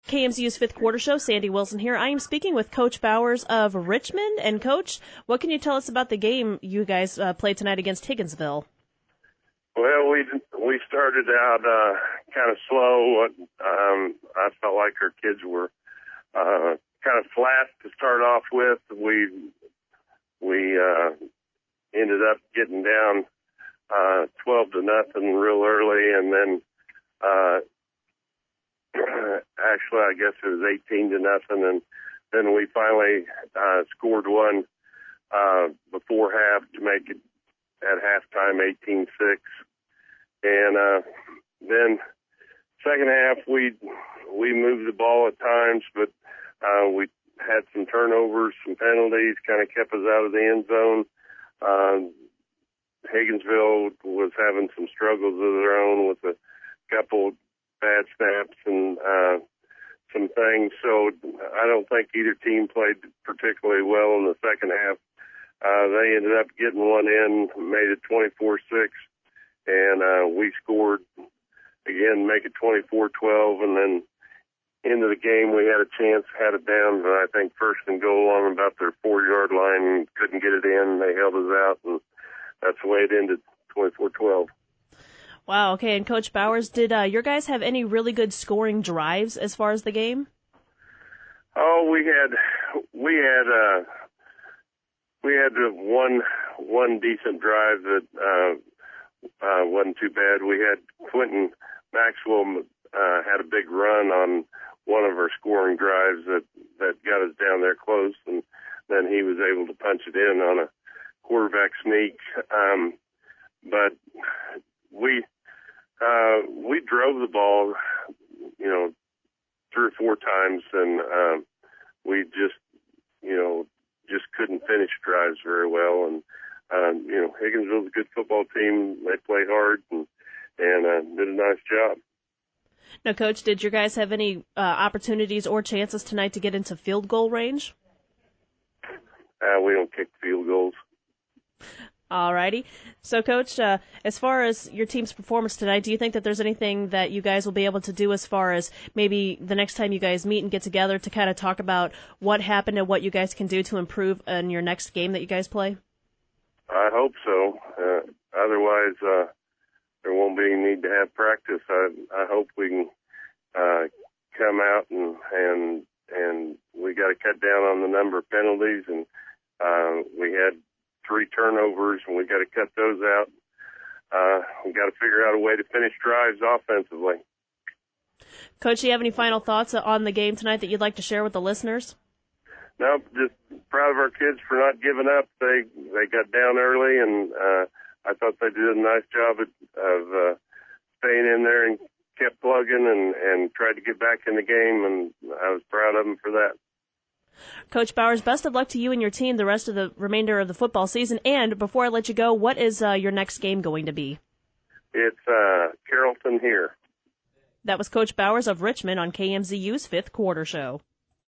KMZU's fifth quarter show, Sandy Wilson here. I am speaking with Coach Bowers of Richmond. And Coach, what can you tell us about the game you guys played tonight against Higginsville? Well, we started out kind of slow. I felt like our kids were kind of flat to start off with. We ended up getting down 12-0 real early, and then actually, I guess it was 18-0, and then we finally scored one before half to make it at halftime 18-6. And then second half, we moved the ball at times, but we had some turnovers, some penalties, kind of kept us out of the end zone. Higginsville was having some struggles of their own with a couple bad snaps and some things. So I don't think either team played particularly well in the second half. They ended up getting one in, made it 24-6, and we scored again, make it 24-12, and then into the game we had a chance, had it down, but I think first and goal on about their 4-yard line and couldn't get it in. They held us out, and that's the way it ended, 24-12. Wow, okay. And Coach Bowers, did your guys have any really good scoring drives as far as the game? Oh, we had one decent drive that wasn't too bad. We had Quentin Maxwell had a big run on one of our scoring drives that got us down there close, and then he was able to punch it in on a quarterback sneak. But we drove the ball, 3 or 4 times, and we just couldn't finish drives very well. And Higginsville's a good football team. They play hard and did a nice job. Now, Coach, did your guys have any opportunities or chances tonight to get into field goal range? We don't kick field goals. All righty. So, Coach, as far as your team's performance tonight, do you think that there's anything that you guys will be able to do as far as maybe the next time you guys meet and get together to kind of talk about what happened and what you guys can do to improve in your next game that you guys play? I hope so. Otherwise, there won't be any need to have practice. I hope we can come out and we got to cut down on the number of penalties, and we had 3 turnovers, and we got to cut those out. We got to figure out a way to finish drives offensively. Coach, do you have any final thoughts on the game tonight that you'd like to share with the listeners? No, just proud of our kids for not giving up. They got down early, and I thought they did a nice job of staying in there and kept plugging and tried to get back in the game, and I was proud of them for that. Coach Bowers, best of luck to you and your team the rest of the remainder of the football season. And before I let you go, what is your next game going to be? It's Carrollton here. That was Coach Bowers of Richmond on KMZU's Fifth Quarter Show.